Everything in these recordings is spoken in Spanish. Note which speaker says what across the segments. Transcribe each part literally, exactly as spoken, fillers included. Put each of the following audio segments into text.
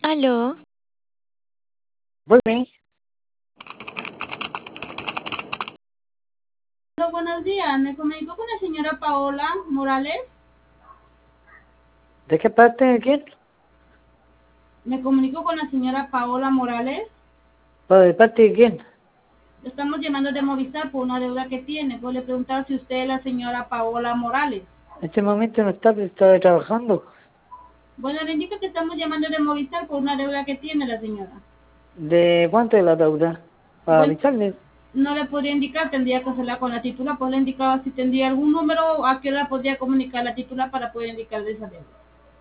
Speaker 1: Aló,
Speaker 2: Bueno,
Speaker 3: Hola, buenos días. Me comunico con la señora Paola Morales.
Speaker 2: ¿de qué parte de quién?
Speaker 3: Me comunico con la señora Paola Morales.
Speaker 2: ¿Pero de parte de quién?
Speaker 3: Estamos llamando de Movistar por una deuda que tiene. Pues le preguntar si usted es la señora Paola Morales.
Speaker 2: En este momento no está, está trabajando.
Speaker 3: Bueno, le indico que estamos llamando de Movistar por una deuda que tiene la señora.
Speaker 2: ¿De cuánto es la deuda? Para
Speaker 3: Bueno,
Speaker 2: avisarle.
Speaker 3: no le podría indicar, tendría que hacerla con la titular. Pues le indicaba si tendría algún número, a qué hora podría comunicar la titular para poder indicarle esa deuda.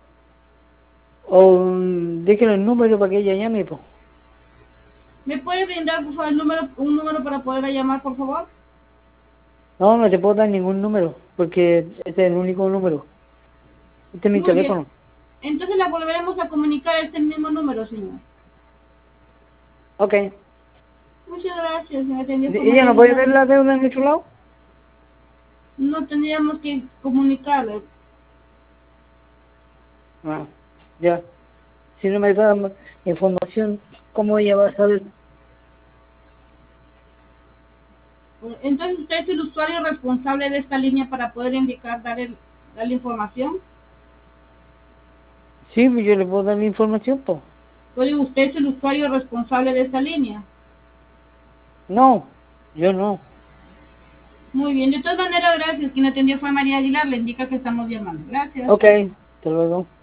Speaker 2: O mm, déjale el número para que ella llame, pues.
Speaker 3: ¿Me puede brindar, por favor, el número, un número para poderla llamar, por favor?
Speaker 2: No, no te puedo dar ningún número, porque este es el único número. Este es mi
Speaker 3: Muy bien.
Speaker 2: teléfono.
Speaker 3: Entonces la volveremos a comunicar a este mismo número, señor.
Speaker 2: Ok.
Speaker 3: Muchas gracias, me atendió con
Speaker 2: ¿Ella
Speaker 3: María
Speaker 2: no puede ver
Speaker 3: Aguilar.
Speaker 2: la deuda en otro lado?
Speaker 3: No tendríamos que comunicarle.
Speaker 2: Ah, ya. Si no me da ma- información, ¿cómo ella va a saber?
Speaker 3: Entonces usted es el usuario responsable de esta línea para poder indicar, dar, el, dar la información.
Speaker 2: Sí, pues yo le puedo dar la información, pues.
Speaker 3: Oye, usted es el usuario responsable de esta línea.
Speaker 2: No, yo no.
Speaker 3: Muy bien, de todas maneras, gracias. Quien atendió fue María Aguilar, le indica que estamos llamando. Gracias.
Speaker 2: Ok, hasta luego.